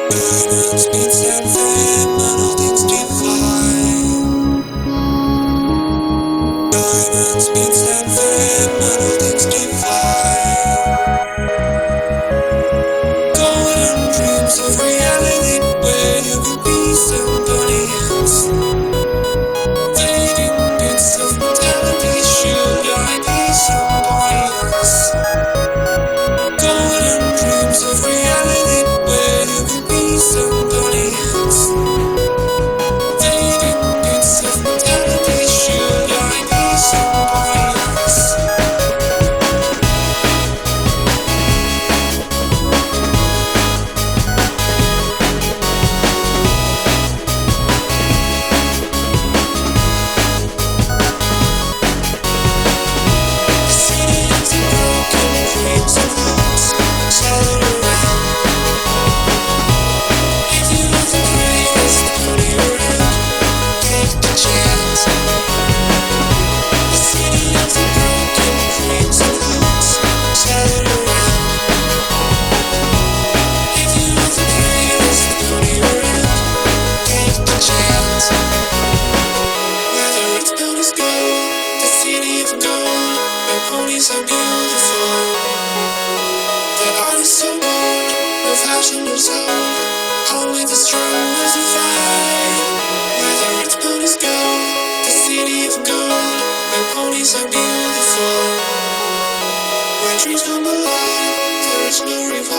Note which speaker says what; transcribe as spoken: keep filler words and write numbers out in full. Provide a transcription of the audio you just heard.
Speaker 1: Diamonds mean something, little things divine. Diamonds mean something, little things divine. Golden dreams of reality where you could be somebody else. Fading bits of mentality, should I be somebody else? Golden dreams of reality where you could be somebody else. Fading bits of mentality, should I be somebody else? The city is a broken dreams of hopes shattered around. If you know the greatest, go to your end, take the chance. The city of the broken dreams of hopes shattered around. If you know the greatest, go to your end, take the chance. Whether it's built as gold, the city of gold, where ponies are beautiful, the art is so bold, no fashion is old, only the strong will survive. Whether it's built as gold, the city of gold, where ponies are beautiful, where dreams come alive, there is no revival.